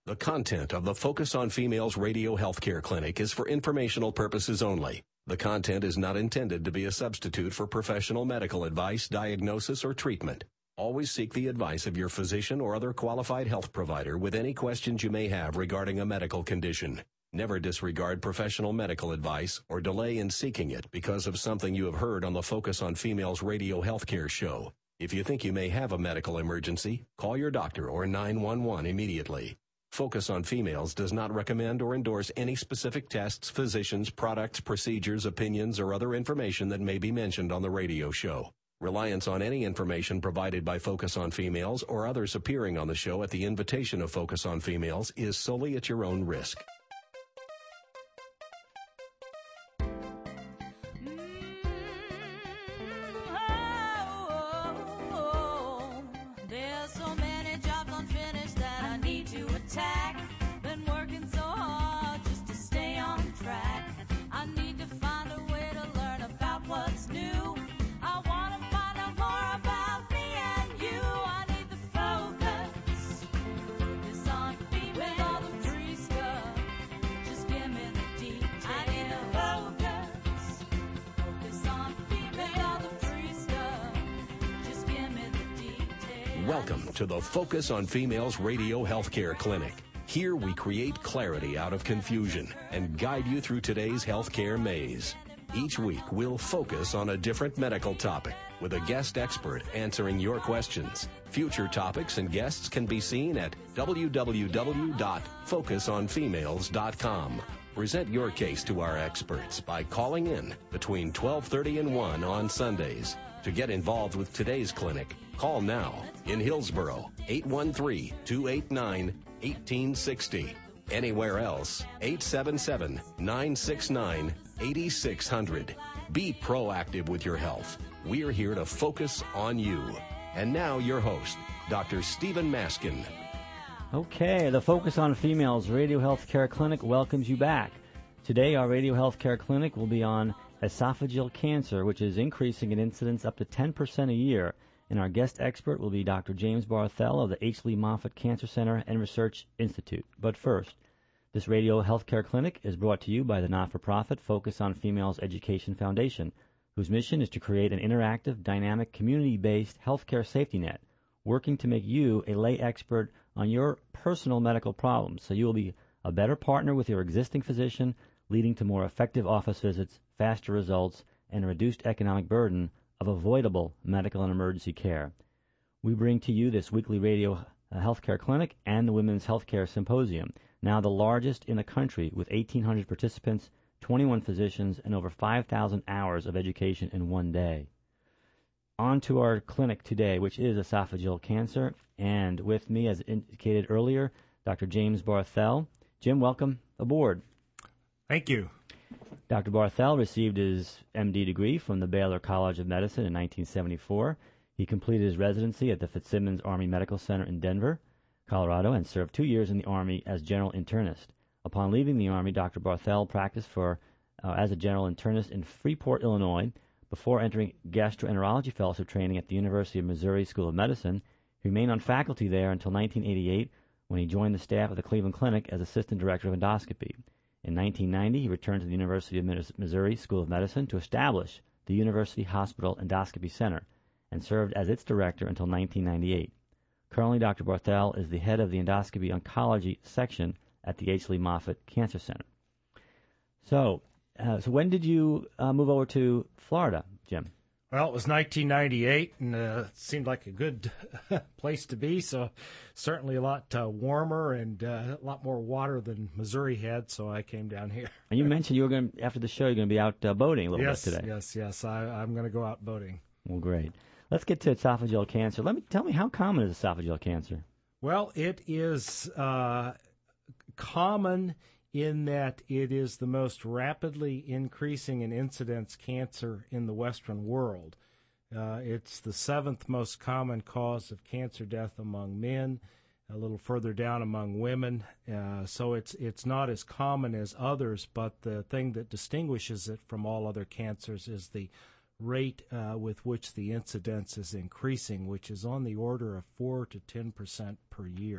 The content of the Focus on Females Radio Healthcare Clinic is for informational purposes only. The content is not intended to be a substitute for professional medical advice, diagnosis, or treatment. Always seek the advice of your physician or other qualified health provider with any questions you may have regarding a medical condition. Never disregard professional medical advice or delay in seeking it because of something you have heard on the Focus on Females Radio Healthcare show. If you think you may have a medical emergency, call your doctor or 911 immediately. Focus on Females does not recommend or endorse any specific tests, physicians, products, procedures, opinions, or other information that may be mentioned on the radio show. Reliance on any information provided by Focus on Females or others appearing on the show at the invitation of Focus on Females is solely at your own risk. Welcome to the Focus on Females Radio Healthcare Clinic. Here we create clarity out of confusion and guide you through today's healthcare maze. Each week we'll focus on a different medical topic with a guest expert answering your questions. Future topics and guests can be seen at www.focusonfemales.com. Present your case to our experts by calling in between 12:30 and 1 on Sundays. To get involved with today's clinic, call now. In Hillsboro, 813-289-1860. Anywhere else, 877-969-8600. Be proactive with your health. We're here to focus on you. And now your host, Dr. Stephen Maskin. Okay, the Focus on Females Radio Healthcare Clinic welcomes you back. Today, our Radio Healthcare Clinic will be on esophageal cancer, which is increasing in incidence up to 10% a year. And our guest expert will be Dr. James Barthel of the H. Lee Moffitt Cancer Center and Research Institute. But first, this Radio Healthcare Clinic is brought to you by the not-for-profit Focus on Females Education Foundation, whose mission is to create an interactive, dynamic, community-based healthcare safety net, working to make you a lay expert on your personal medical problems, so you will be a better partner with your existing physician, leading to more effective office visits, faster results, and a reduced economic burden of avoidable medical and emergency care. We bring to you this weekly radio healthcare clinic and the Women's Healthcare Symposium, now the largest in the country with 1,800 participants, 21 physicians, and over 5,000 hours of education in one day. On to our clinic today, which is esophageal cancer, and with me, as indicated earlier, Dr. James Barthel. Jim, welcome aboard. Thank you. Dr. Barthel received his MD degree from the Baylor College of Medicine in 1974. He completed his residency at the Fitzsimmons Army Medical Center in Denver, Colorado, and served 2 years in the Army as general internist. Upon leaving the Army, Dr. Barthel practiced as a general internist in Freeport, Illinois, before entering gastroenterology fellowship training at the University of Missouri School of Medicine. He remained on faculty there until 1988, when he joined the staff of the Cleveland Clinic as assistant director of endoscopy. In 1990, he returned to the University of Missouri School of Medicine to establish the University Hospital Endoscopy Center and served as its director until 1998. Currently, Dr. Barthel is the head of the endoscopy oncology section at the H. Lee Moffitt Cancer Center. So when did you move over to Florida, Jim? Well, it was 1998, and it seemed like a good place to be, so certainly a lot warmer and a lot more water than Missouri had, so I came down here. And you mentioned you were going to, after the show, you're going to be out boating a little bit today. Yes. I'm going to go out boating. Well, great. Let's get to esophageal cancer. Tell me, how common is esophageal cancer? Well, it is common in that it is the most rapidly increasing in incidence cancer in the Western world. It's the 7th most common cause of cancer death among men, a little further down among women. So it's not as common as others, but the thing that distinguishes it from all other cancers is the rate with which the incidence is increasing, which is on the order of 4 to 10% per year.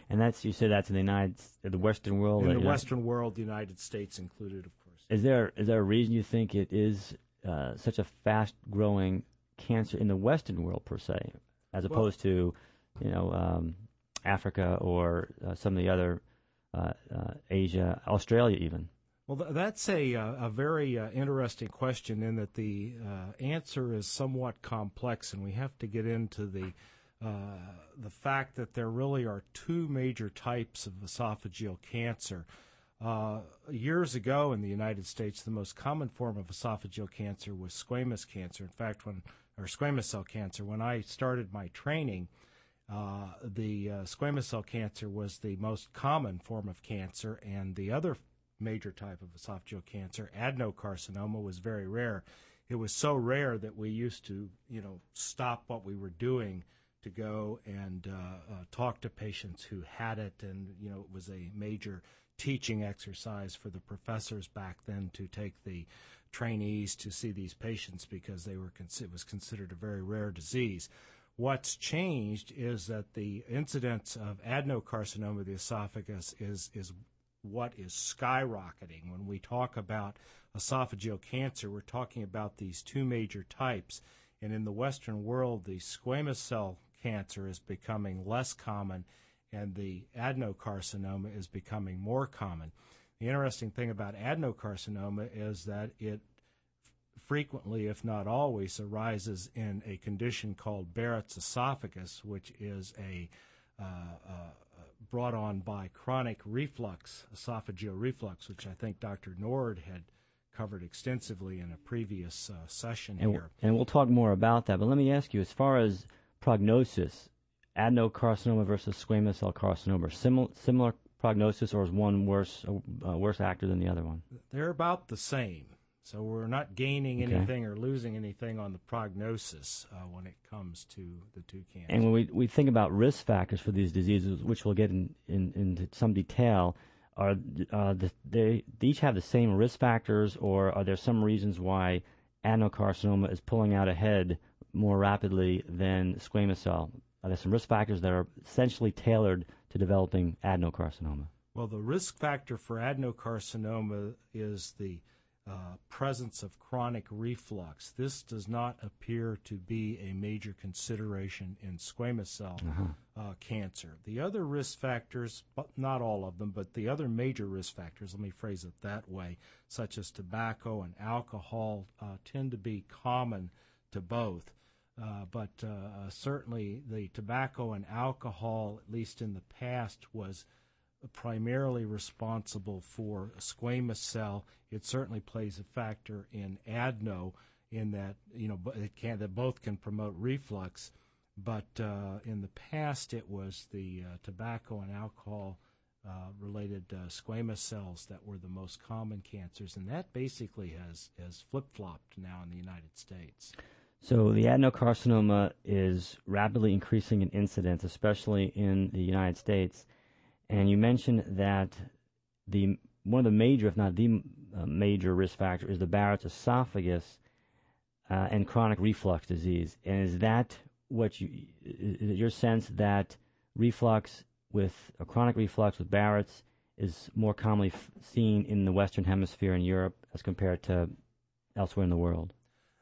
And that's, you said that's in the Western world? In the Western world, the United States included, of course. Is there a reason you think it is such a fast-growing cancer in the Western world, per se, as opposed to, Africa or some of the other Asia, Australia even? Well, that's a very interesting question, in that the answer is somewhat complex, and we have to get into the fact that there really are two major types of esophageal cancer. Years ago in the United States, the most common form of esophageal cancer was squamous cancer. In fact, squamous cell cancer. When I started my training, the squamous cell cancer was the most common form of cancer, and the other major type of esophageal cancer, adenocarcinoma, was very rare. It was so rare that we used to, stop what we were doing to go and talk to patients who had it, and it was a major teaching exercise for the professors back then to take the trainees to see these patients, because it was considered a very rare disease. What's changed is that the incidence of adenocarcinoma of the esophagus is what is skyrocketing. When we talk about esophageal cancer, we're talking about these two major types. And in the Western world, the squamous cell cancer is becoming less common, and the adenocarcinoma is becoming more common. The interesting thing about adenocarcinoma is that it frequently, if not always, arises in a condition called Barrett's esophagus, which is brought on by chronic reflux, esophageal reflux, which I think Dr. Nord had covered extensively in a previous session here. And we'll talk more about that, but let me ask you, as far as prognosis, adenocarcinoma versus squamous cell carcinoma, similar prognosis, or is one worse actor than the other one? They're about the same. So we're not gaining anything or losing anything on the prognosis when it comes to the two cancers. And when we think about risk factors for these diseases, which we'll get into some detail, they each have the same risk factors, or are there some reasons why adenocarcinoma is pulling out ahead more rapidly than squamous cell? Are there some risk factors that are essentially tailored to developing adenocarcinoma? Well, the risk factor for adenocarcinoma is the presence of chronic reflux. This does not appear to be a major consideration in squamous cell cancer. The other risk factors, but not all of them, but the other major risk factors, let me phrase it that way, such as tobacco and alcohol, tend to be common to both. But certainly the tobacco and alcohol, at least in the past, was primarily responsible for squamous cell. It certainly plays a factor in adeno, in that that both can promote reflux. But in the past, it was the tobacco and alcohol related squamous cells that were the most common cancers, and that basically has flip-flopped now in the United States. So the adenocarcinoma is rapidly increasing in incidence, especially in the United States. And you mentioned that one of the major, if not the major risk factor, is the Barrett's esophagus and chronic reflux disease. And is that is it your sense that chronic reflux with Barrett's is more commonly seen in the Western Hemisphere and Europe as compared to elsewhere in the world?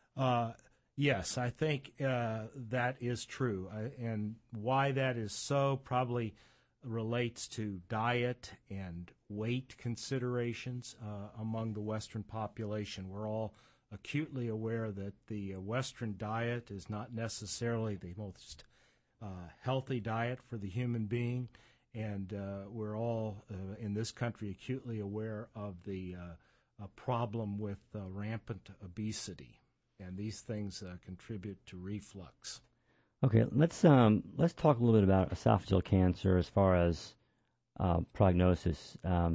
Yes, I think that is true. And why that is so probably relates to diet and weight considerations among the Western population. We're all acutely aware that the Western diet is not necessarily the most healthy diet for the human being, and we're all in this country acutely aware of the problem with rampant obesity, and these things contribute to reflux. Okay, let's talk a little bit about esophageal cancer as far as prognosis.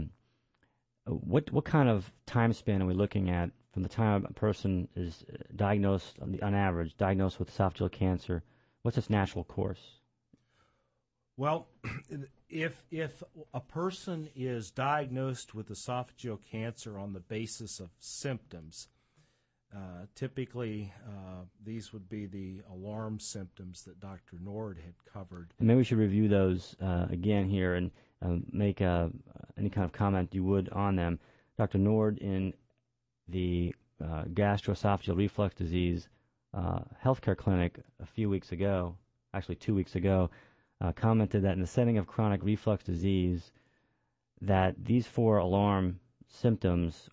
What kind of time span are we looking at from the time a person is diagnosed, on average, diagnosed with esophageal cancer? What's its natural course? Well, if a person is diagnosed with esophageal cancer on the basis of symptoms, Typically, these would be the alarm symptoms that Dr. Nord had covered. And maybe we should review those again here and make any kind of comment you would on them. Dr. Nord, in the gastroesophageal reflux disease healthcare clinic a few weeks ago, actually 2 weeks ago, commented that in the setting of chronic reflux disease, that these 4 alarm symptoms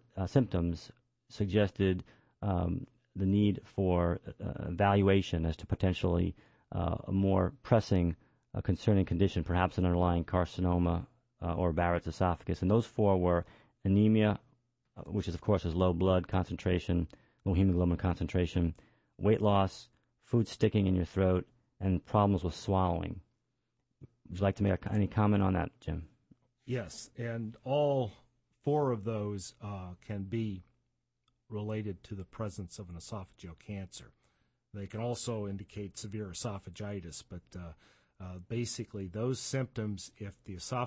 suggested the need for evaluation as to potentially a more pressing concerning condition, perhaps an underlying carcinoma or Barrett's esophagus. And those 4 were anemia, which is, of course, is low blood concentration, low hemoglobin concentration, weight loss, food sticking in your throat, and problems with swallowing. Would you like to make any comment on that, Jim? Yes, and all 4 of those can be related to the presence of an esophageal cancer. They can also indicate severe esophagitis, but basically those symptoms, if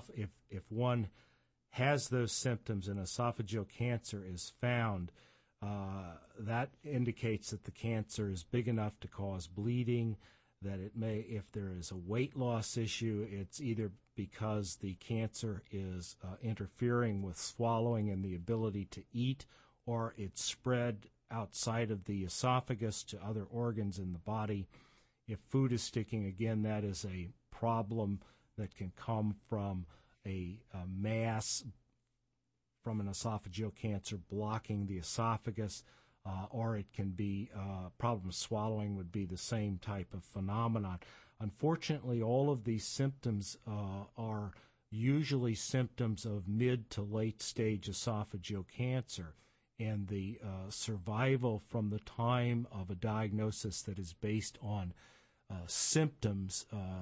one has those symptoms and esophageal cancer is found, that indicates that the cancer is big enough to cause bleeding, that it may, if there is a weight loss issue, it's either because the cancer is interfering with swallowing and the ability to eat, or it's spread outside of the esophagus to other organs in the body. If food is sticking, again, that is a problem that can come from a mass from an esophageal cancer blocking the esophagus, or it can be problem swallowing would be the same type of phenomenon. Unfortunately, all of these symptoms are usually symptoms of mid to late stage esophageal cancer, and the survival from the time of a diagnosis that is based on symptoms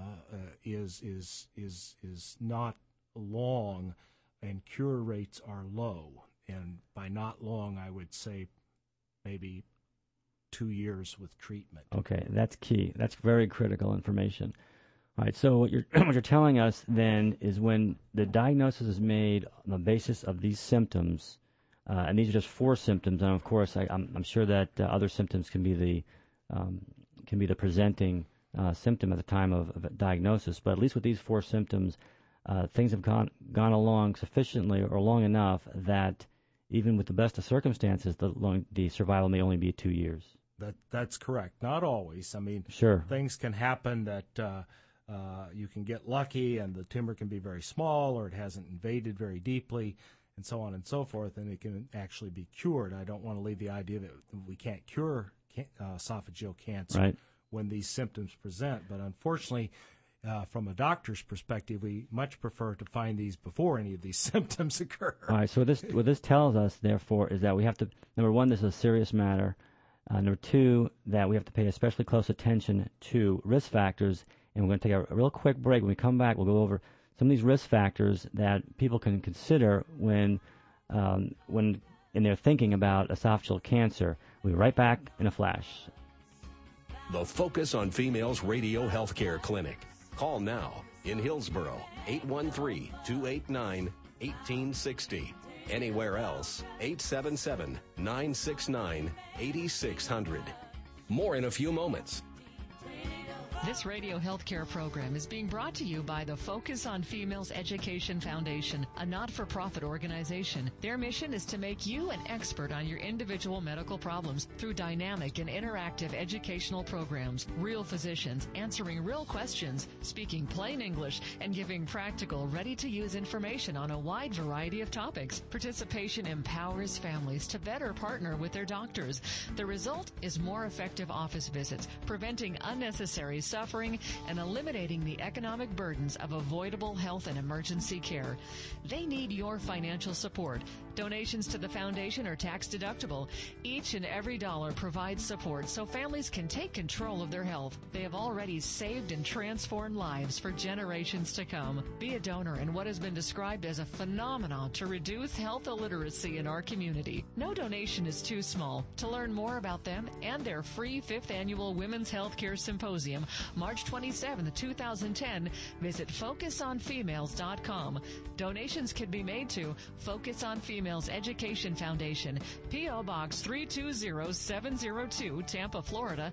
is not long, and cure rates are low. And by not long, I would say maybe 2 years with treatment. Okay, that's key. That's very critical information. All right, so what you're telling us then is when the diagnosis is made on the basis of these symptoms, and these are just 4 symptoms, and of course I'm sure that other symptoms can be the presenting symptom at the time of diagnosis, but at least with these 4 symptoms, things have gone along sufficiently or long enough that even with the best of circumstances, the survival may only be 2 years. That's correct. Not always. I mean, sure, things can happen that you can get lucky and the tumor can be very small or it hasn't invaded very deeply and so on and so forth, and it can actually be cured. I don't want to leave the idea that we can't cure esophageal cancer right when these symptoms present, but unfortunately, from a doctor's perspective, we much prefer to find these before any of these symptoms occur. All right, so what this tells us, therefore, is that we have to, number one, this is a serious matter. Number 2, that we have to pay especially close attention to risk factors, and we're going to take a real quick break. When we come back, we'll go over some of these risk factors that people can consider when in their thinking about esophageal cancer. We'll be right back in a flash. The Focus on Females Radio Healthcare Clinic. Call now in Hillsborough, 813-289-1860. Anywhere else, 877-969-8600. More in a few moments. This radio healthcare program is being brought to you by the Focus on Females Education Foundation, a not-for-profit organization. Their mission is to make you an expert on your individual medical problems through dynamic and interactive educational programs, real physicians answering real questions, speaking plain English, and giving practical, ready-to-use information on a wide variety of topics. Participation empowers families to better partner with their doctors. The result is more effective office visits, preventing unnecessary suffering and eliminating the economic burdens of avoidable health and emergency care. They need your financial support. Donations to the foundation are tax deductible. Each and every dollar provides support so families can take control of their health. They have already saved and transformed lives for generations to come. Be a donor in what has been described as a phenomenon to reduce health illiteracy in our community. No donation is too small. To learn more about them and their free 5th Annual Women's Healthcare Symposium, March 27, 2010, visit FocusOnFemales.com. Donations can be made to Focus on Females Females Education Foundation, P.O. Box 320702, Tampa, Florida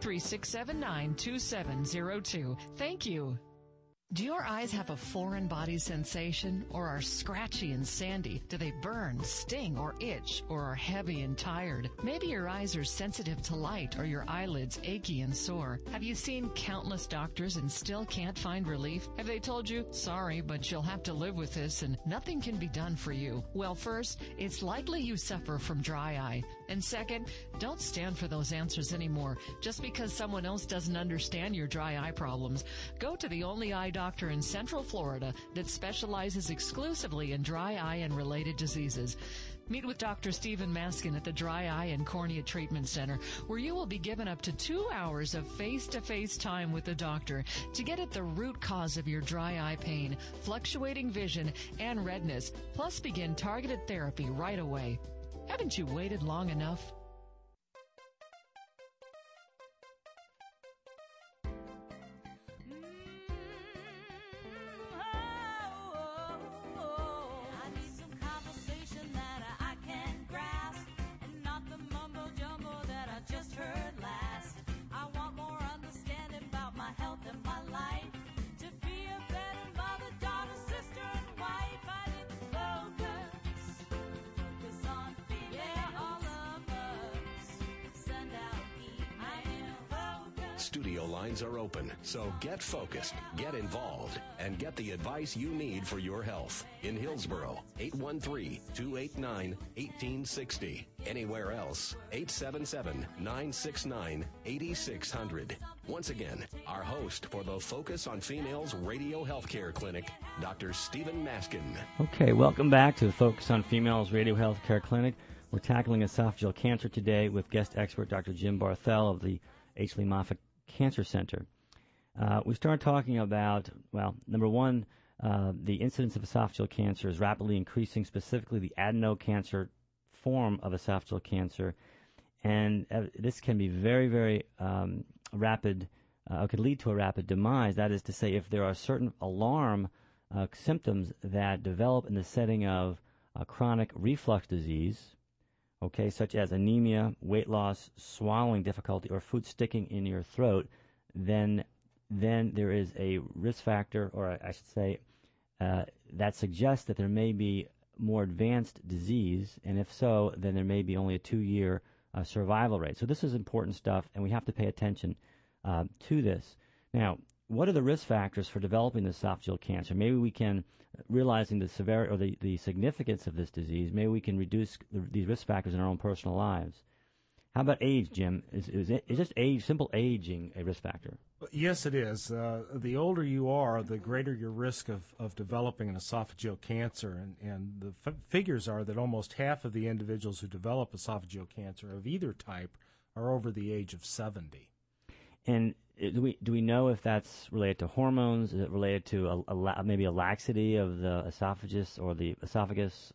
336792702. Thank you. Do your eyes have a foreign body sensation, or are scratchy and sandy? Do they burn, sting, or itch, or are heavy and tired? Maybe your eyes are sensitive to light, or your eyelids achy and sore. Have you seen countless doctors and still can't find relief? Have they told you, sorry, but you'll have to live with this and nothing can be done for you? Well, first, it's likely you suffer from dry eye. And second, don't stand for those answers anymore just because someone else doesn't understand your dry eye problems. Go to the only eye doctor in Central Florida that specializes exclusively in dry eye and related diseases. Meet with Dr. Stephen Maskin at the Dry Eye and Cornea Treatment Center, where you will be given up to 2 hours of face-to-face time with the doctor to get at the root cause of your dry eye pain, fluctuating vision, and redness, plus begin targeted therapy right away. Haven't you waited long enough? Studio lines are open, so get focused, get involved, and get the advice you need for your health. In Hillsborough, 813-289-1860. Anywhere else, 877-969-8600. Once again, our host for the Focus on Females Radio Healthcare Clinic, Dr. Stephen Maskin. Okay, welcome back to the Focus on Females Radio Healthcare Clinic. We're tackling esophageal cancer today with guest expert Dr. Jim Barthel of the H. Lee Moffitt Cancer Center. We started talking about, well, number one, the incidence of esophageal cancer is rapidly increasing, specifically the adenocancer form of esophageal cancer. And this can be very, very rapid, could lead to a rapid demise. That is to say, if there are certain alarm symptoms that develop in the setting of chronic reflux disease, okay, such as anemia, weight loss, swallowing difficulty, or food sticking in your throat, then there is a risk factor, or I should say, that suggests that there may be more advanced disease, and if so, then there may be only a 2-year survival rate. So this is important stuff, and we have to pay attention to this. Now, what are the risk factors for developing the esophageal cancer? Maybe we can, realizing the severity or the significance of this disease, maybe we can reduce these risk factors in our own personal lives. How about age, Jim? Is just age, simple aging, a risk factor? Yes, it is. The older you are, the greater your risk of developing an esophageal cancer. And the figures are that almost half of the individuals who develop esophageal cancer of either type are over the age of 70. And do we know if that's related to hormones? Is it related to maybe a laxity of the esophagus or the esophagus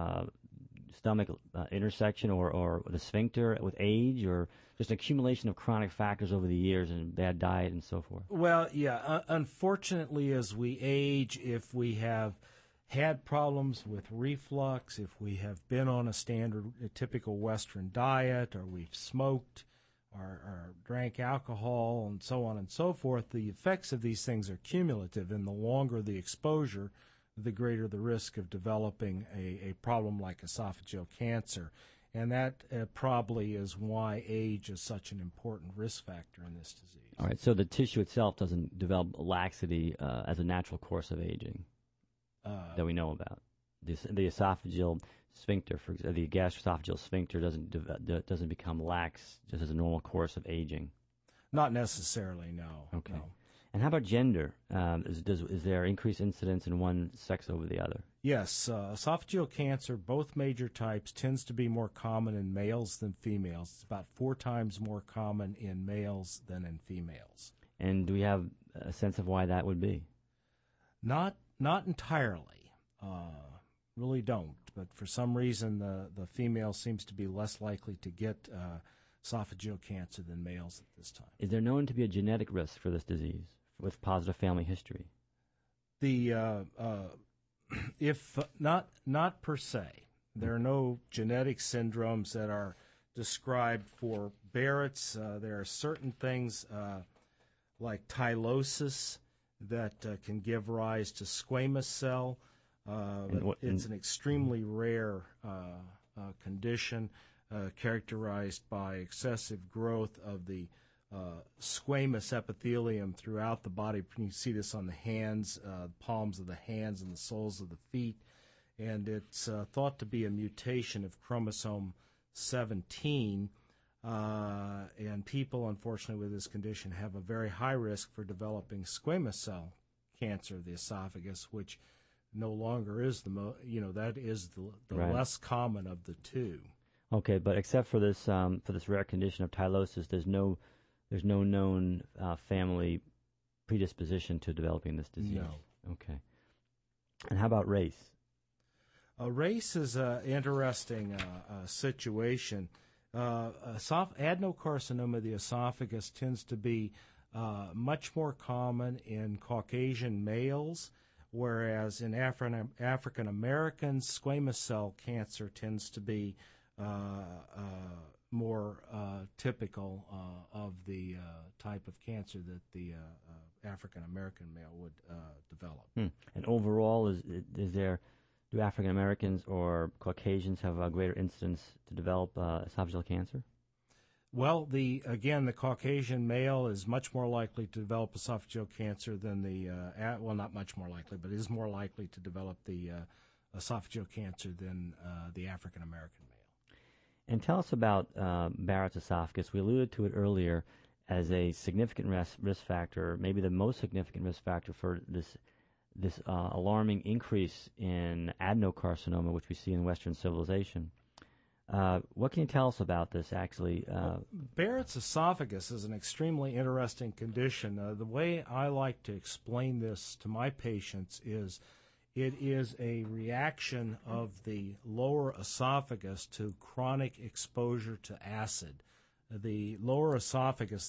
stomach intersection or the sphincter with age, or just an accumulation of chronic factors over the years and bad diet and so forth? Well, yeah. Unfortunately, as we age, if we have had problems with reflux, if we have been on a typical Western diet, or we've smoked, or drank alcohol, and so on and so forth, the effects of these things are cumulative, and the longer the exposure, the greater the risk of developing a problem like esophageal cancer. And that probably is why age is such an important risk factor in this disease. All right, so the tissue itself doesn't develop laxity as a natural course of aging that we know about. The esophageal sphincter, for example, the gastroesophageal sphincter doesn't become lax just as a normal course of aging. Not necessarily, no. Okay. No. And how about gender? Is there increased incidence in one sex over the other? Yes, esophageal cancer, both major types, tends to be more common in males than females. It's about 4 times more common in males than in females. And do we have a sense of why that would be? Not entirely. Really don't. But for some reason, the female seems to be less likely to get esophageal cancer than males at this time. Is there known to be a genetic risk for this disease with positive family history? If not per se. There are no genetic syndromes that are described for Barrett's. There are certain things like tylosis that can give rise to squamous cell. But it's an extremely rare condition characterized by excessive growth of the squamous epithelium throughout the body. You can see this on the hands, palms of the hands and the soles of the feet. And it's thought to be a mutation of chromosome 17. And people, unfortunately, with this condition have a very high risk for developing squamous cell cancer of the esophagus, which no longer is that is the right. less common of the two. Okay, but except for this rare condition of tylosis, there's no known family predisposition to developing this disease. No. Okay. And how about race? Race is an interesting situation. Adenocarcinoma of the esophagus tends to be much more common in Caucasian males, whereas in African Americans, squamous cell cancer tends to be more typical of the type of cancer that the African American male would develop. And overall, do African Americans or Caucasians have a greater incidence to develop esophageal cancer? Well, the Caucasian male is much more likely to develop esophageal cancer than not much more likely, but is more likely to develop the esophageal cancer than the African American male. And tell us about Barrett's esophagus. We alluded to it earlier as a significant risk factor, maybe the most significant risk factor for this alarming increase in adenocarcinoma, which we see in Western civilization. What can you tell us about this, actually? Barrett's esophagus is an extremely interesting condition. The way I like to explain this to my patients is it is a reaction of the lower esophagus to chronic exposure to acid. The lower esophagus,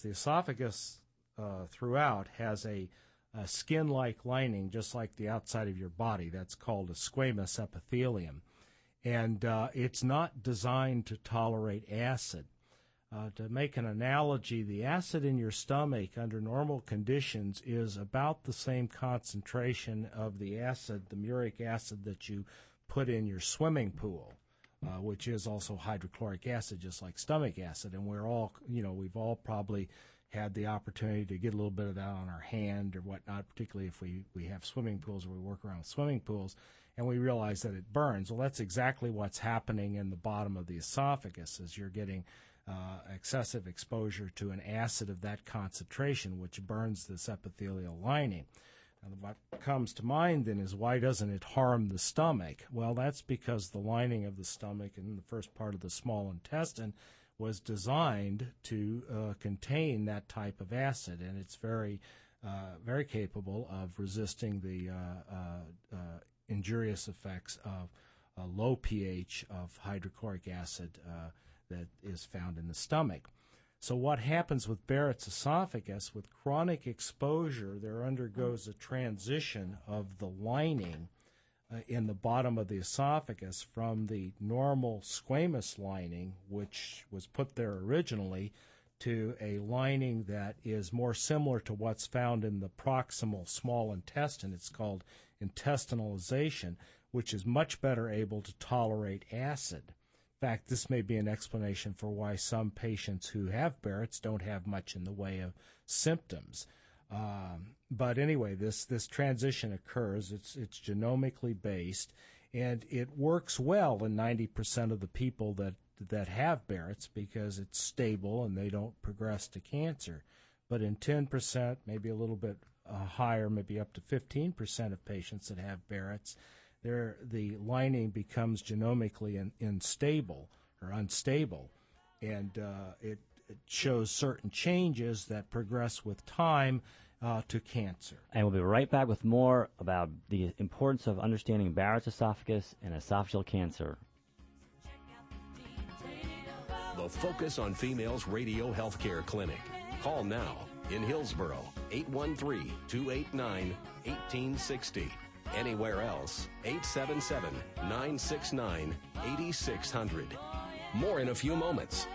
throughout has a skin-like lining, just like the outside of your body. That's called a squamous epithelium. And it's not designed to tolerate acid. To make an analogy, the acid in your stomach under normal conditions is about the same concentration of the muric acid that you put in your swimming pool, which is also hydrochloric acid, just like stomach acid. And we've all probably had the opportunity to get a little bit of that on our hand or whatnot, particularly if we have swimming pools or we work around with swimming pools, and we realize that it burns. Well, that's exactly what's happening in the bottom of the esophagus, is you're getting excessive exposure to an acid of that concentration, which burns this epithelial lining. And what comes to mind then is, why doesn't it harm the stomach? Well, that's because the lining of the stomach and the first part of the small intestine was designed to contain that type of acid, and it's very capable of resisting the injurious effects of low pH of hydrochloric acid that is found in the stomach. So what happens with Barrett's esophagus, with chronic exposure, there undergoes a transition of the lining in the bottom of the esophagus from the normal squamous lining, which was put there originally, to a lining that is more similar to what's found in the proximal small intestine. It's called intestinalization, which is much better able to tolerate acid. In fact, this may be an explanation for why some patients who have Barrett's don't have much in the way of symptoms. But anyway, this transition occurs. It's genomically based, and it works well in 90% of the people that have Barrett's, because it's stable and they don't progress to cancer. But in 10%, maybe a little bit higher, maybe up to 15% of patients that have Barrett's, the lining becomes genomically unstable, and it shows certain changes that progress with time to cancer. And we'll be right back with more about the importance of understanding Barrett's esophagus and esophageal cancer. The Focus on Females Radio Healthcare Clinic. Call now in Hillsborough, 813-289-1860. Anywhere else, 877-969-8600. More in a few moments.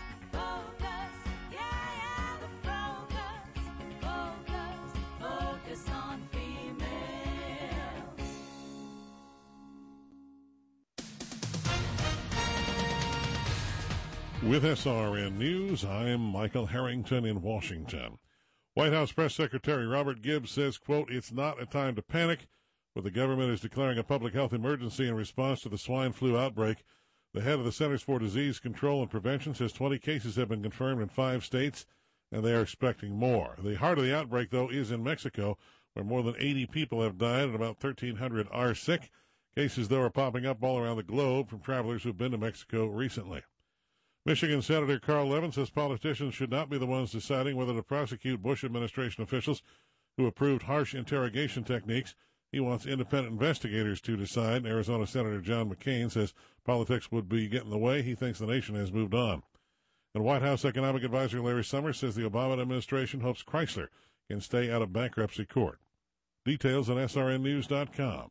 With SRN News, I'm Michael Harrington in Washington. White House Press Secretary Robert Gibbs says, quote, "It's not a time to panic, but the government is declaring a public health emergency in response to the swine flu outbreak." The head of the Centers for Disease Control and Prevention says 20 cases have been confirmed in 5 states, and they are expecting more. The heart of the outbreak, though, is in Mexico, where more than 80 people have died and about 1,300 are sick. Cases, though, are popping up all around the globe from travelers who've been to Mexico recently. Michigan Senator Carl Levin says politicians should not be the ones deciding whether to prosecute Bush administration officials who approved harsh interrogation techniques. He wants independent investigators to decide. Arizona Senator John McCain says politics would be getting in the way. He thinks the nation has moved on. And White House Economic Advisor Larry Summers says the Obama administration hopes Chrysler can stay out of bankruptcy court. Details on srnnews.com.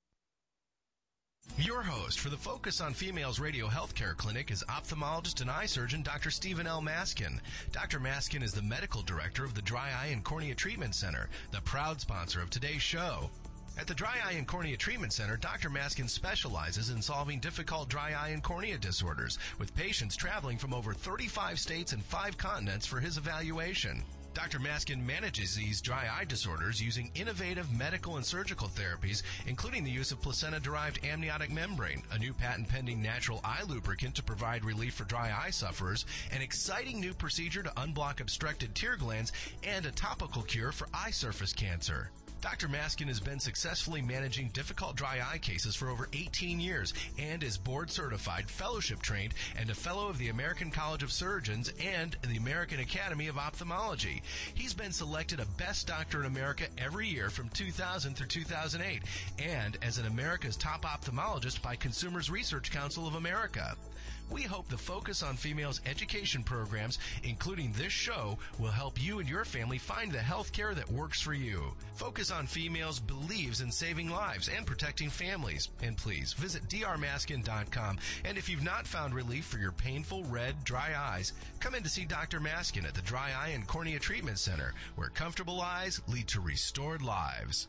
Your host for the Focus on Females Radio Healthcare Clinic is ophthalmologist and eye surgeon Dr. Stephen L. Maskin. Dr. Maskin is the medical director of the Dry Eye and Cornea Treatment Center, the proud sponsor of today's show. At the Dry Eye and Cornea Treatment Center, Dr. Maskin specializes in solving difficult dry eye and cornea disorders, with patients traveling from over 35 states and 5 continents for his evaluation. Dr. Maskin manages these dry eye disorders using innovative medical and surgical therapies, including the use of placenta-derived amniotic membrane, a new patent-pending natural eye lubricant to provide relief for dry eye sufferers, an exciting new procedure to unblock obstructed tear glands, and a topical cure for eye surface cancer. Dr. Maskin has been successfully managing difficult dry eye cases for over 18 years and is board-certified, fellowship-trained, and a fellow of the American College of Surgeons and the American Academy of Ophthalmology. He's been selected a Best Doctor in America every year from 2000 through 2008 and as an America's top ophthalmologist by Consumers Research Council of America. We hope the Focus on Females education programs, including this show, will help you and your family find the health care that works for you. Focus on Females believes in saving lives and protecting families. And please visit drmaskin.com. And if you've not found relief for your painful red, dry eyes, come in to see Dr. Maskin at the Dry Eye and Cornea Treatment Center, where comfortable eyes lead to restored lives.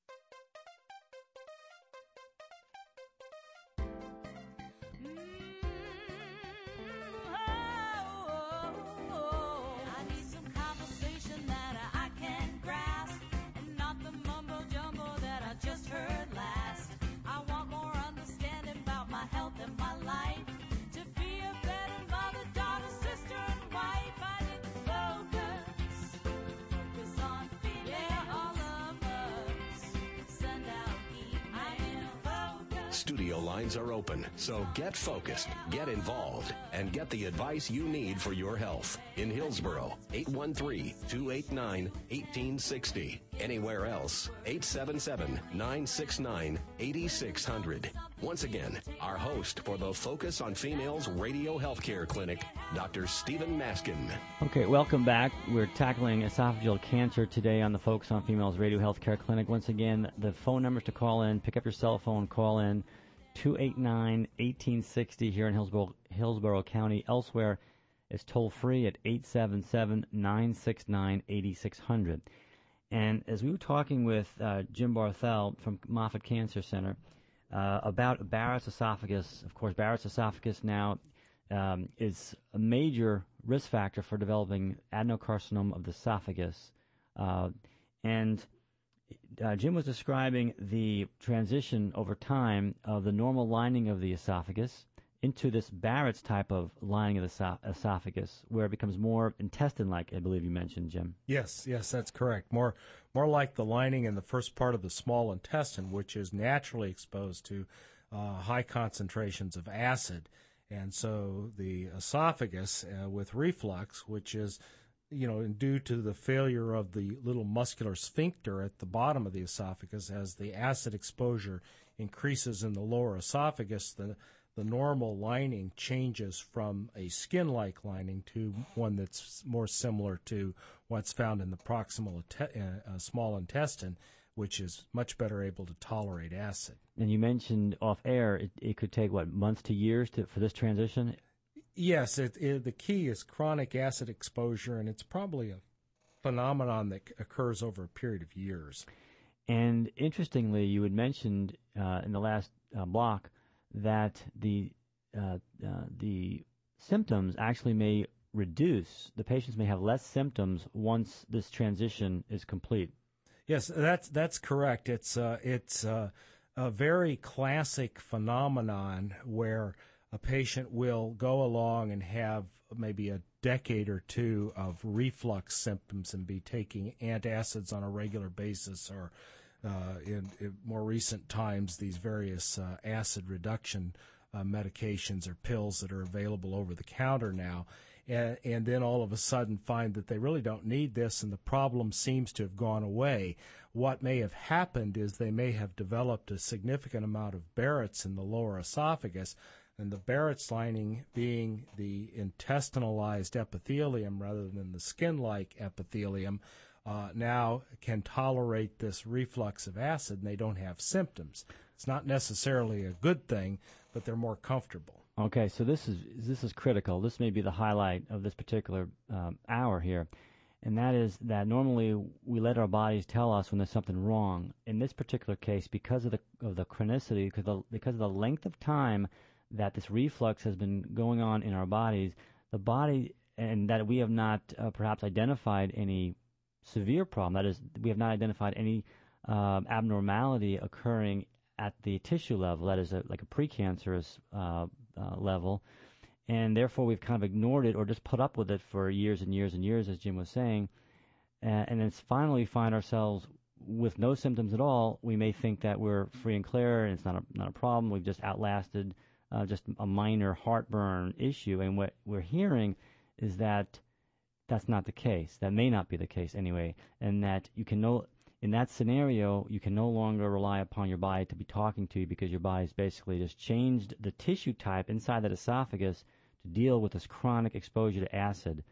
Studio lines are open, so get focused, get involved, and get the advice you need for your health. In Hillsborough, 813-289-1860. Anywhere else, 877-969-8600. Once again, our host for the Focus on Females Radio Healthcare Clinic, Dr. Stephen Maskin. Okay, welcome back. We're tackling esophageal cancer today on the Focus on Females Radio Healthcare Clinic. Once again, the phone numbers to call in, pick up your cell phone, call in 289-1860 here in Hillsborough County. Elsewhere, it's toll-free at 877-969-8600. And as we were talking with Jim Barthel from Moffitt Cancer Center about Barrett's esophagus, of course, Barrett's esophagus now is a major risk factor for developing adenocarcinoma of the esophagus. And Jim was describing the transition over time of the normal lining of the esophagus into this Barrett's type of lining of the esophagus, where it becomes more intestine-like, I believe you mentioned, Jim. Yes, that's correct. More like the lining in the first part of the small intestine, which is naturally exposed to high concentrations of acid. And so the esophagus with reflux, which is due to the failure of the little muscular sphincter at the bottom of the esophagus, as the acid exposure increases in the lower esophagus, the normal lining changes from a skin-like lining to one that's more similar to what's found in the proximal small intestine, which is much better able to tolerate acid. And you mentioned off air, it could take, months to years for this transition? Yes, the key is chronic acid exposure, and it's probably a phenomenon that occurs over a period of years. And interestingly, you had mentioned in the last block that the symptoms actually may reduce. The patients may have less symptoms once this transition is complete. Yes, that's correct. It's a very classic phenomenon where a patient will go along and have maybe a decade or two of reflux symptoms and be taking antacids on a regular basis, or in more recent times, these various acid reduction medications or pills that are available over the counter now. And then all of a sudden find that they really don't need this, and the problem seems to have gone away. What may have happened is they may have developed a significant amount of Barrett's in the lower esophagus, and the Barrett's lining being the intestinalized epithelium rather than the skin-like epithelium, now can tolerate this reflux of acid, and they don't have symptoms. It's not necessarily a good thing, but they're more comfortable. Okay, so this is critical. This may be the highlight of this particular hour here, and that is that normally we let our bodies tell us when there's something wrong. In this particular case, because of the chronicity, because of the length of time that this reflux has been going on in our bodies, the body, and that we have not perhaps identified any severe problem. That is, we have not identified any abnormality occurring at the tissue level. That is like a precancerous level, and therefore we've kind of ignored it or just put up with it for years and years and years, as Jim was saying, and then finally find ourselves with no symptoms at all. We may think that we're free and clear, and it's not a problem. We've just outlasted just a minor heartburn issue, and what we're hearing is that that's not the case. That may not be the case anyway, and that in that scenario, you can no longer rely upon your body to be talking to you, because your body's basically just changed the tissue type inside that esophagus to deal with this chronic exposure to acid.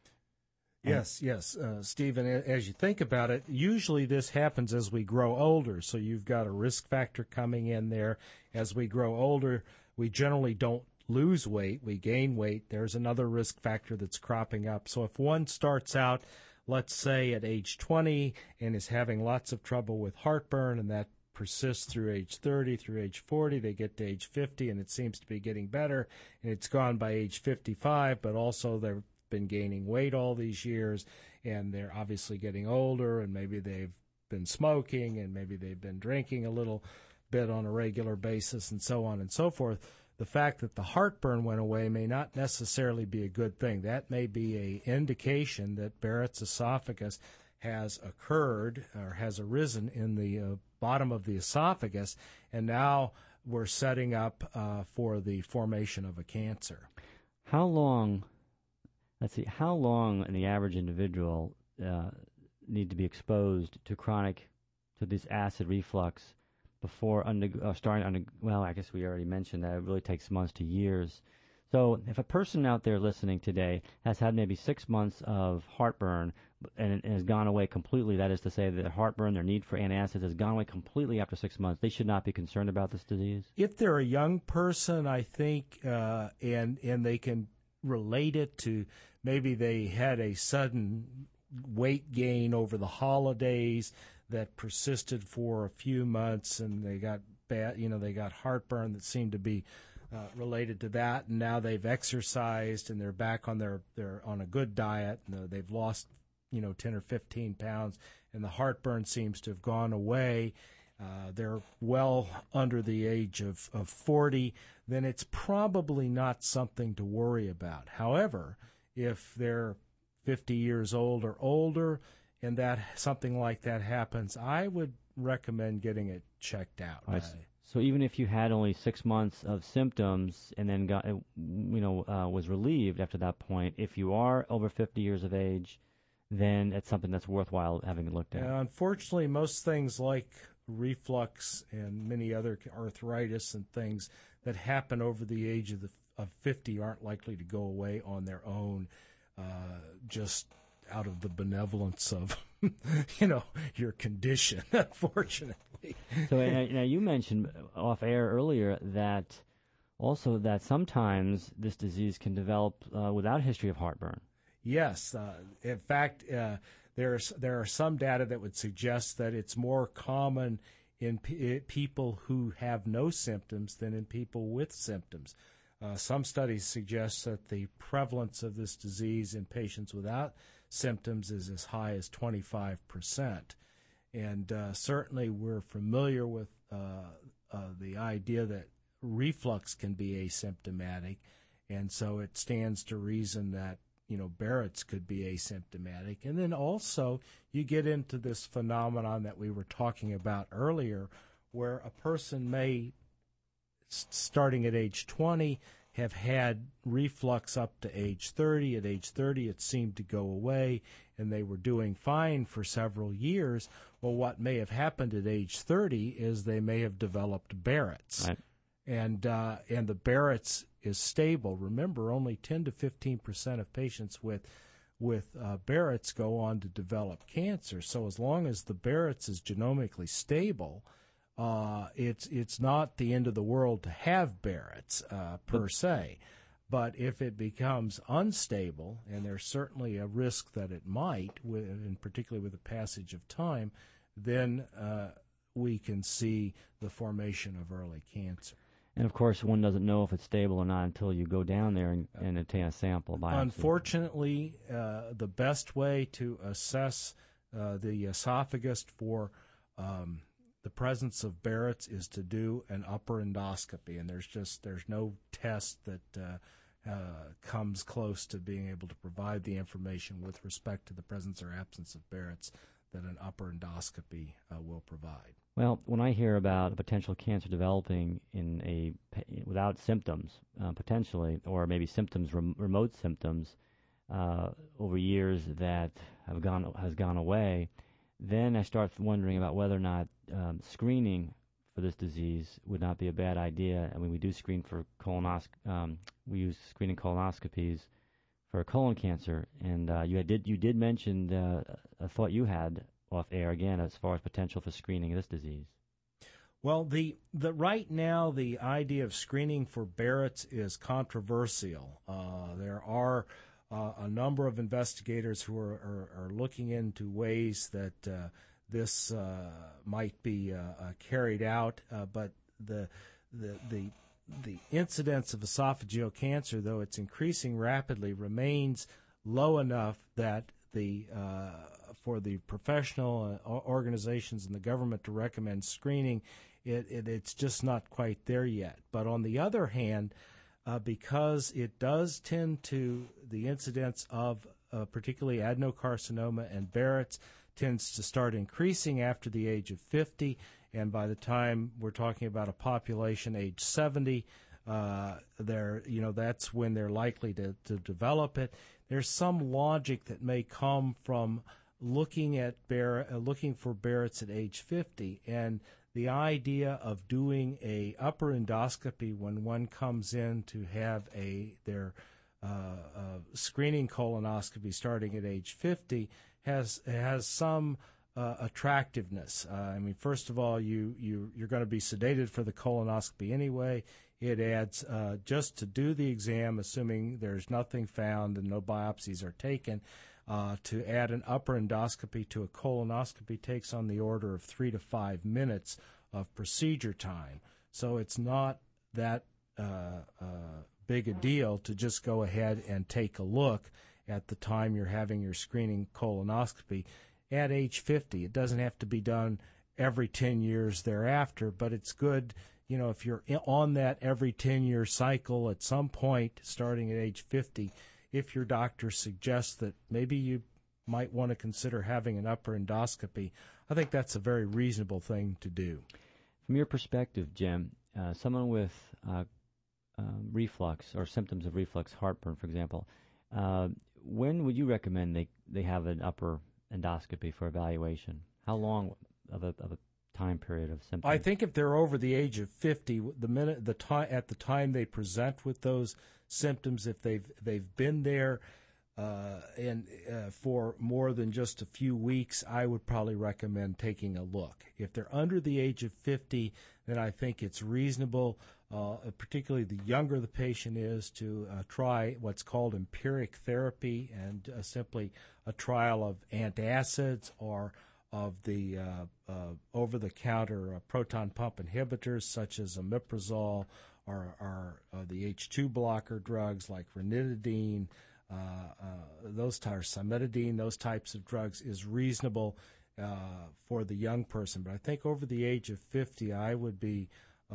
Yes, Stephen, as you think about it, usually this happens as we grow older, so you've got a risk factor coming in there. As we grow older, we generally don't lose weight, we gain weight. There's another risk factor that's cropping up. So if one starts out, let's say at age 20, and is having lots of trouble with heartburn, and that persists through age 30, through age 40, they get to age 50, and it seems to be getting better, and it's gone by age 55, but also they've been gaining weight all these years, and they're obviously getting older, and maybe they've been smoking, and maybe they've been drinking a little bit on a regular basis, and so on and so forth. The fact that the heartburn went away may not necessarily be a good thing. That may be an indication that Barrett's esophagus has occurred or has arisen in the bottom of the esophagus, and now we're setting up for the formation of a cancer. How long in the average individual need to be exposed to this acid reflux before well, I guess we already mentioned that it really takes months to years. So if a person out there listening today has had maybe 6 months of heartburn and it has gone away completely, that is to say that their heartburn, their need for antacids has gone away completely after 6 months, they should not be concerned about this disease? If they're a young person, I think, and they can relate it to maybe they had a sudden weight gain over the holidays that persisted for a few months, and they got they got heartburn that seemed to be related to that, and now they've exercised and they're back on they're on a good diet, and they've lost 10 or 15 pounds, and the heartburn seems to have gone away. They're well under the age of 40, then it's probably not something to worry about. However, if they're 50 years old or older, and that something like that happens, I would recommend getting it checked out. Right. So even if you had only 6 months of symptoms and then was relieved after that point, if you are over 50 years of age, then it's something that's worthwhile having looked at. Unfortunately, most things like reflux and many other arthritis and things that happen over the age of 50 aren't likely to go away on their own, just out of the benevolence of your condition, unfortunately. So now you mentioned off air earlier that sometimes this disease can develop without a history of heartburn. Yes. In fact, there are some data that would suggest that it's more common in people who have no symptoms than in people with symptoms. Some studies suggest that the prevalence of this disease in patients without symptoms is as high as 25%. And certainly we're familiar with the idea that reflux can be asymptomatic, and so it stands to reason that Barrett's could be asymptomatic. And then also you get into this phenomenon that we were talking about earlier, where a person may, starting at age 20, have had reflux up to age 30. At age 30, it seemed to go away, and they were doing fine for several years. Well, what may have happened at age 30 is they may have developed Barrett's. Right. And the Barrett's is stable. Remember, only 10 to 15% of patients with Barrett's go on to develop cancer. So as long as the Barrett's is genomically stable, it's not the end of the world to have Barrett's per se. But if it becomes unstable, and there's certainly a risk that it might, and particularly with the passage of time, then we can see the formation of early cancer. And, of course, one doesn't know if it's stable or not until you go down there and obtain a sample biopsy. Unfortunately, the best way to assess the esophagus for the presence of Barrett's is to do an upper endoscopy, and there's no test that comes close to being able to provide the information with respect to the presence or absence of Barrett's that an upper endoscopy will provide. Well, when I hear about a potential cancer developing without symptoms, potentially, or maybe symptoms, remote symptoms, over years that has gone away, then I start wondering about whether or not screening for this disease would not be a bad idea. I mean, we do screen for we use screening colonoscopies for colon cancer, and you did mention a thought you had off air again as far as potential for screening this disease. Well, the right now the idea of screening for Barrett's is controversial. There are a number of investigators who are looking into ways that this might be carried out, but the incidence of esophageal cancer, though it's increasing rapidly, remains low enough that for the professional organizations and the government to recommend screening, it's just not quite there yet. But on the other hand, because it does tend to, the incidence of particularly adenocarcinoma and Barrett's tends to start increasing after the age of 50, and by the time we're talking about a population age 70, that's when they're likely to develop it. There's some logic that may come from looking for Barrett's at age 50, and the idea of doing a upper endoscopy when one comes in to have their screening colonoscopy starting at age 50 has some attractiveness. I mean, first of all, you're going to be sedated for the colonoscopy anyway. It adds just to do the exam, assuming there's nothing found and no biopsies are taken. To add an upper endoscopy to a colonoscopy takes on the order of 3 to 5 minutes of procedure time. So it's not that big a deal to just go ahead and take a look at the time you're having your screening colonoscopy at age 50. It doesn't have to be done every 10 years thereafter, but it's good, if you're on that every 10-year cycle at some point starting at age 50, if your doctor suggests that maybe you might want to consider having an upper endoscopy, I think that's a very reasonable thing to do. From your perspective, Jim, someone with reflux or symptoms of reflux, heartburn, for example, when would you recommend they have an upper endoscopy for evaluation? How long of a time period of symptoms? I think if they're over the age of 50, at the time they present with those symptoms, if they've been there and for more than just a few weeks, I would probably recommend taking a look. If they're under the age of 50, then I think it's reasonable, particularly the younger the patient is, to try what's called empiric therapy, and simply a trial of antacids or of the over-the-counter proton pump inhibitors such as omeprazole or the H2 blocker drugs like ranitidine, cimetidine, those types of drugs is reasonable for the young person. But I think over the age of 50, I would be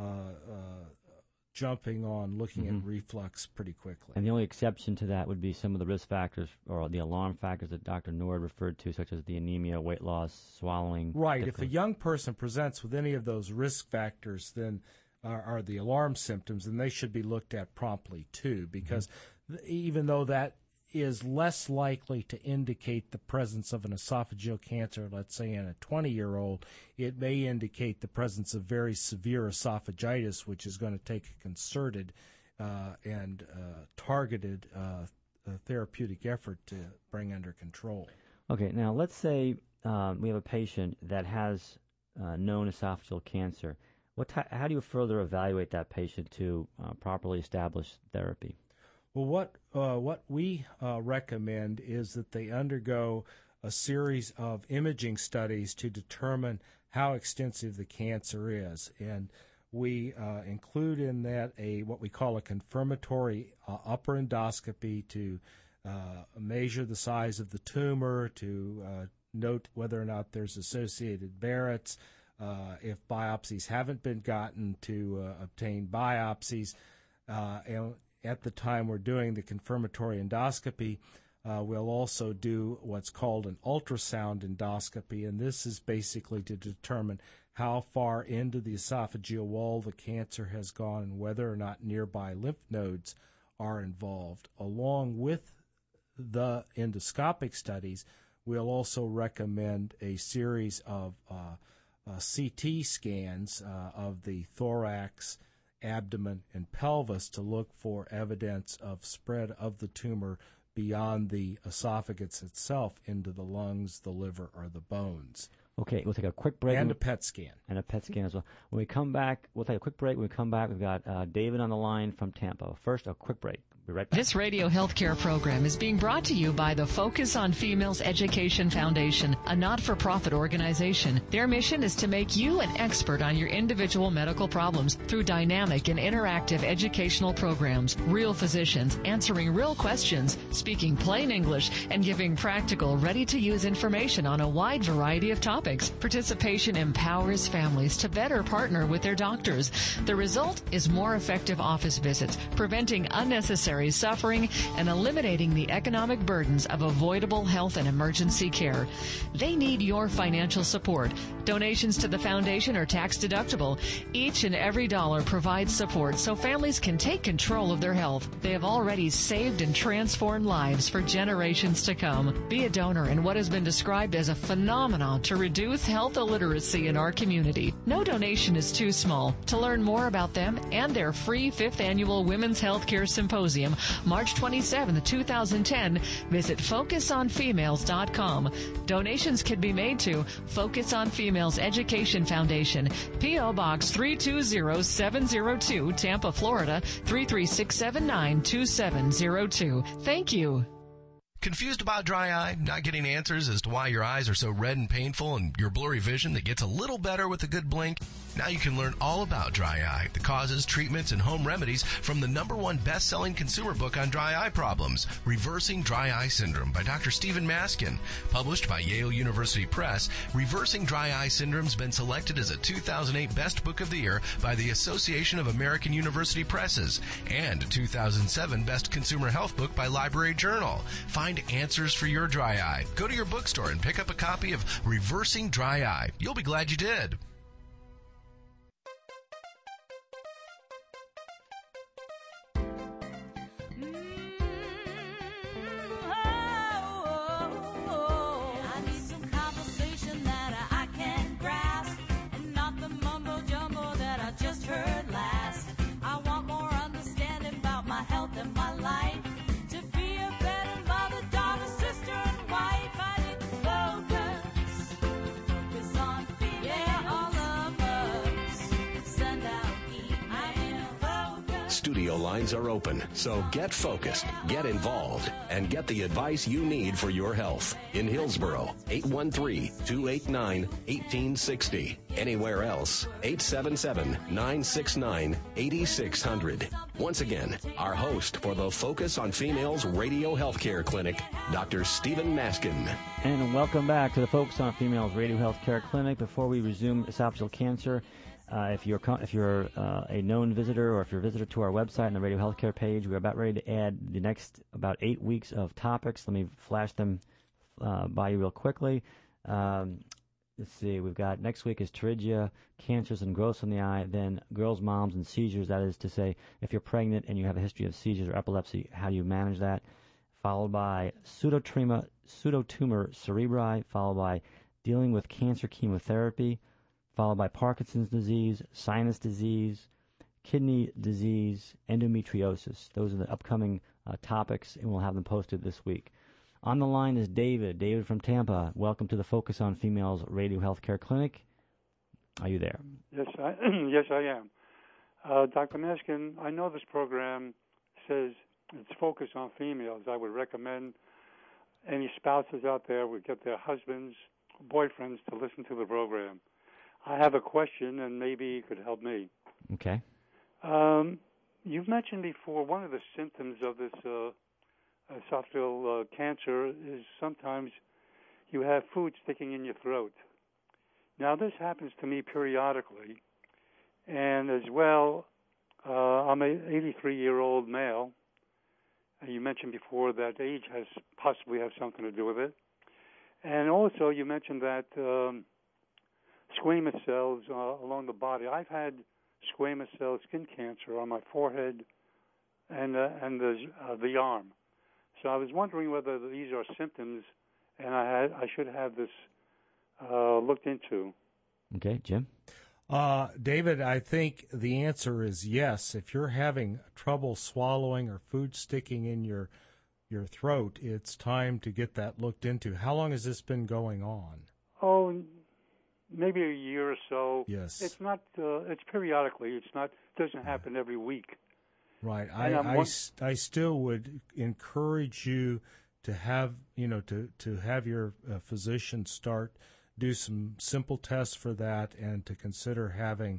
jumping on looking at reflux pretty quickly. And the only exception to that would be some of the risk factors or the alarm factors that Dr. Nord referred to, such as the anemia, weight loss, swallowing. Right. If a young person presents with any of those risk factors, then are the alarm symptoms, and they should be looked at promptly too, because even though that is less likely to indicate the presence of an esophageal cancer, let's say in a 20-year-old, it may indicate the presence of very severe esophagitis, which is going to take a concerted and targeted therapeutic effort to bring under control. Okay, now let's say we have a patient that has known esophageal cancer. How do you further evaluate that patient to properly establish therapy? Well, what we recommend is that they undergo a series of imaging studies to determine how extensive the cancer is, and we include in that what we call a confirmatory upper endoscopy to measure the size of the tumor, to note whether or not there's associated Barrett's. If biopsies haven't been gotten, to obtain biopsies, and at the time we're doing the confirmatory endoscopy, we'll also do what's called an ultrasound endoscopy, and this is basically to determine how far into the esophageal wall the cancer has gone and whether or not nearby lymph nodes are involved. Along with the endoscopic studies, we'll also recommend a series of CT scans of the thorax, abdomen, and pelvis to look for evidence of spread of the tumor beyond the esophagus itself into the lungs, the liver, or the bones. Okay, we'll take a quick break. And a PET scan. And a PET scan as well. When we come back, we'll take a quick break. When we come back, we've got David on the line from Tampa. First, a quick break. We'll be right back. This radio healthcare program is being brought to you by the Focus on Females Education Foundation, a not-for-profit organization. Their mission is to make you an expert on your individual medical problems through dynamic and interactive educational programs, real physicians answering real questions, speaking plain English, and giving practical, ready-to-use information on a wide variety of topics. Participation empowers families to better partner with their doctors. The result is more effective office visits, preventing unnecessary suffering and eliminating the economic burdens of avoidable health and emergency care. They need your financial support. Donations to the foundation are tax deductible. Each and every dollar provides support so families can take control of their health. They have already saved and transformed lives for generations to come. Be a donor in what has been described as a phenomenon to reduce health illiteracy in our community. No donation is too small. To learn more about them and their free 5th Annual Women's Healthcare Symposium, March 27, 2010, visit FocusOnFemales.com. Donations can be made to Focus on Females Education Foundation, P.O. Box 320702, Tampa, Florida 336792702. Thank you. Confused about dry eye? Not getting answers as to why your eyes are so red and painful and your blurry vision that gets a little better with a good blink? Now you can learn all about dry eye, the causes, treatments, and home remedies from the #1 best-selling consumer book on dry eye problems, Reversing Dry Eye Syndrome by Dr. Stephen Maskin. Published by Yale University Press, Reversing Dry Eye Syndrome has been selected as a 2008 Best Book of the Year by the Association of American University Presses and a 2007 Best Consumer Health Book by Library Journal. Find answers for your dry eye. Go to your bookstore and pick up a copy of Reversing Dry Eye. You'll be glad you did. I want more understanding about my health and my life. To be a better mother, Studio lines are open, so get focused, get involved, and get the advice you need for your health. In Hillsboro, 813-289-1860. Anywhere else, 877-969-8600. Once again, our host for the Focus on Females Radio Healthcare Clinic, Dr. Stephen Maskin. And welcome back to the Focus on Females Radio Healthcare Clinic. Before we resume esophageal cancer, if you're a known visitor or if you're a visitor to our website and the Radio Healthcare page, we're about ready to add the next about 8 weeks of topics. Let me flash them by you real quickly. Let's see. We've got next week is pterygia, cancers and growths in the eye, then girls, moms, and seizures. That is to say, if you're pregnant and you have a history of seizures or epilepsy, how do you manage that? Followed by pseudotumor cerebri, followed by dealing with cancer chemotherapy, followed by Parkinson's disease, sinus disease, kidney disease, endometriosis. Those are the upcoming topics, and we'll have them posted this week. On the line is David. David from Tampa. Welcome to the Focus on Females Radio Healthcare Clinic. Are you there? Yes, I am. Dr. Maskin, I know this program says it's focused on females. I would recommend any spouses out there would get their husbands, boyfriends to listen to the program. I have a question, and maybe you could help me. Okay. You've mentioned before one of the symptoms of this esophageal cancer is sometimes you have food sticking in your throat. Now, this happens to me periodically, and as well, I'm an 83-year-old male. You mentioned before that age has possibly have something to do with it. And also, you mentioned that squamous cells along the body. I've had squamous cell skin cancer on my forehead and the arm. So I was wondering whether these are symptoms, and I should have this looked into. Okay, Jim? David, I think the answer is yes. If you're having trouble swallowing or food sticking in your throat, it's time to get that looked into. How long has this been going on? Oh, maybe a year or so. Yes. It's not. It's periodically. It's not. Doesn't happen every week. Right. I still would encourage you to have to have your physician do some simple tests for that, and to consider having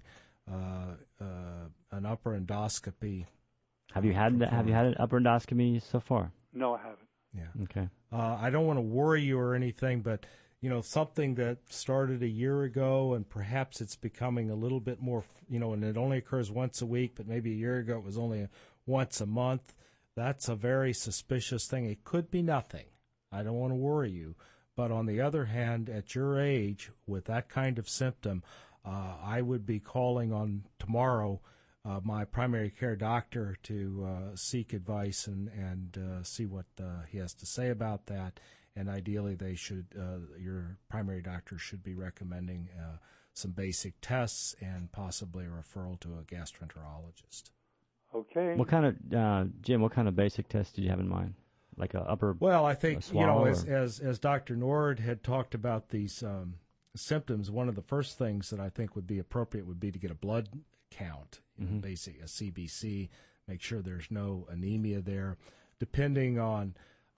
an upper endoscopy. Have you had an upper endoscopy so far? No, I haven't. Yeah. Okay. I don't want to worry you or anything, but something that started a year ago, and perhaps it's becoming a little bit more, and it only occurs once a week, but maybe a year ago it was only once a month. That's a very suspicious thing. It could be nothing. I don't want to worry you. But on the other hand, at your age, with that kind of symptom, I would be calling on tomorrow my primary care doctor to seek advice and see what he has to say about that. And ideally, your primary doctor should be recommending some basic tests and possibly a referral to a gastroenterologist. Okay. What kind of Jim? What kind of basic tests did you have in mind? Like a upper? Well, I think as Dr. Nord had talked about these symptoms, one of the first things that I think would be appropriate would be to get a blood count, basic a CBC, make sure there's no anemia there, depending on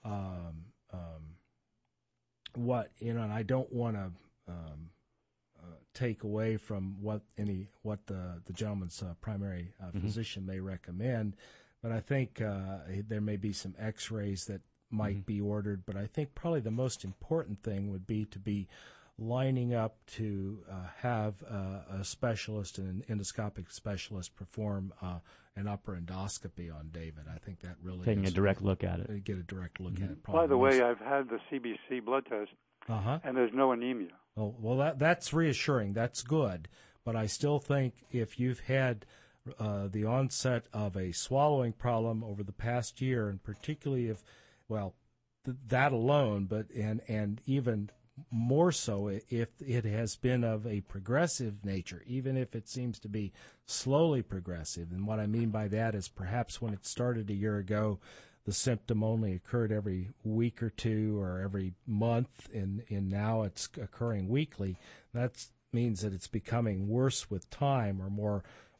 what and I don't want to take away from what the gentleman's primary physician may recommend, but I think there may be some X-rays that might be ordered. But I think probably the most important thing would be to be lining up to have a specialist, an endoscopic specialist, perform an upper endoscopy on David. I think that really taking a direct look at it. Get a direct look at it. By the way, I've had the CBC blood test, and there's no anemia. Oh, well, that's reassuring. That's good. But I still think if you've had the onset of a swallowing problem over the past year, and particularly if, that alone, but and even more so if it has been of a progressive nature, even if it seems to be slowly progressive. And what I mean by that is perhaps when it started a year ago, the symptom only occurred every week or two or every month, and now it's occurring weekly. That means that it's becoming worse with time, or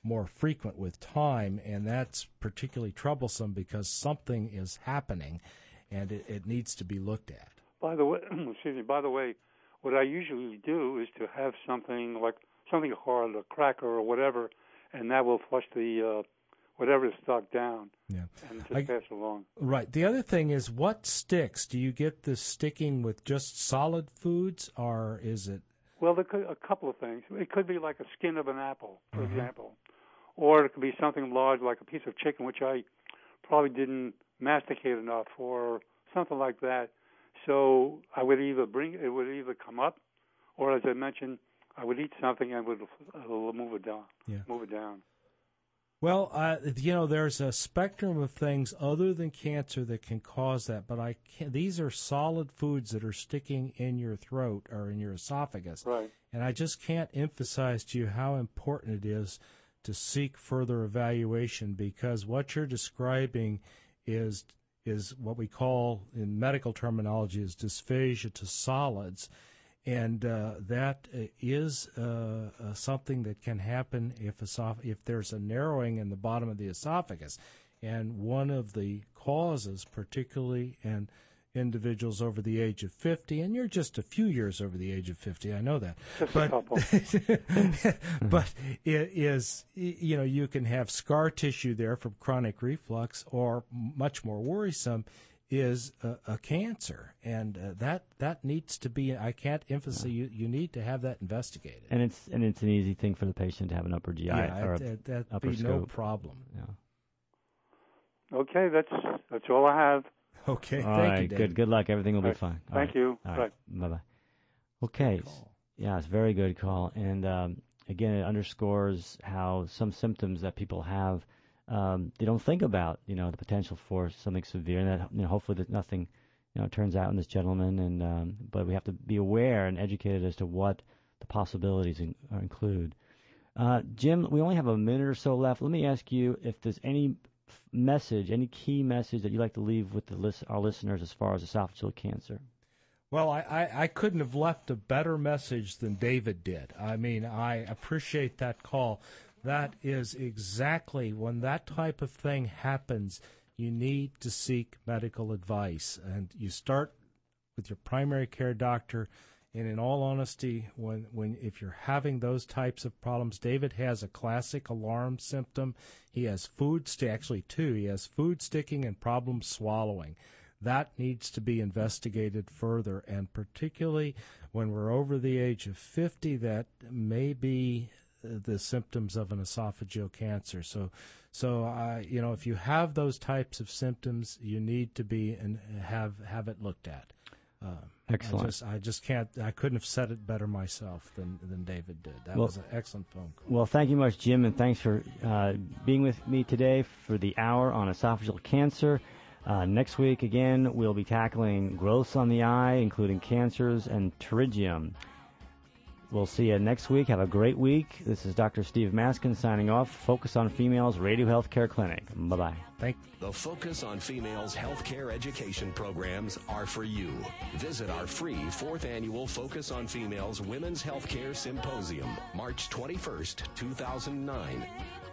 more frequent with time, and that's particularly troublesome because something is happening, and it needs to be looked at. By the way, By the way, what I usually do is to have something hard, a cracker or whatever, and that will flush the whatever is stuck down. Yeah, and just pass along. Right. The other thing is, what sticks? Do you get this sticking with just solid foods, or is it? Well, there could a couple of things. It could be like a skin of an apple, for example, or it could be something large like a piece of chicken, which I probably didn't masticate enough, or something like that. So it would either come up, or as I mentioned, I would eat something and would move it down. Yeah. Move it down. Well, there's a spectrum of things other than cancer that can cause that, but these are solid foods that are sticking in your throat or in your esophagus. Right. And I just can't emphasize to you how important it is to seek further evaluation, because what you're describing is what we call in medical terminology is dysphagia to solids. And that is something that can happen if there's a narrowing in the bottom of the esophagus. And one of the causes, particularly in individuals over the age of 50, and you're just a few years over the age of 50, I know that. Just but, a couple. But it is, you can have scar tissue there from chronic reflux, or much more worrisome, is a cancer, and that needs to be. I can't emphasize. You need to have that investigated. And it's an easy thing for the patient to have an upper GI or that'd upper be scope. no problem. Yeah. Okay, that's all I have. Okay, all thank right, you, David. good luck. Everything will be fine. Thank you. All right. Bye-bye. Okay. Yeah, it's a very good call, and again, it underscores how some symptoms that people have. They don't think about, the potential for something severe, and that, hopefully that nothing, turns out in this gentleman. And but we have to be aware and educated as to what the possibilities include. Jim, we only have a minute or so left. Let me ask you if there's any message, any key message that you'd like to leave with our listeners as far as esophageal cancer. Well, I couldn't have left a better message than David did. I mean, I appreciate that call. That is exactly when that type of thing happens, you need to seek medical advice. And you start with your primary care doctor. And in all honesty, if you're having those types of problems, David has a classic alarm symptom. He has actually two. He has food sticking and problems swallowing. That needs to be investigated further. And particularly when we're over the age of 50, that may be the symptoms of an esophageal cancer. So if you have those types of symptoms, you need to be and have it looked at. Excellent. I couldn't have said it better myself than David did. That was an excellent phone call. Well, thank you much, Jim, and thanks for being with me today for the hour on esophageal cancer. Next week, again, we'll be tackling growths on the eye, including cancers and pterygium. We'll see you next week. Have a great week. This is Dr. Steve Maskin signing off. Focus on Females Radio Healthcare Clinic. Bye-bye. The Focus on Females Healthcare Education programs are for you. Visit our free 4th Annual Focus on Females Women's Healthcare Symposium, March 21st, 2009.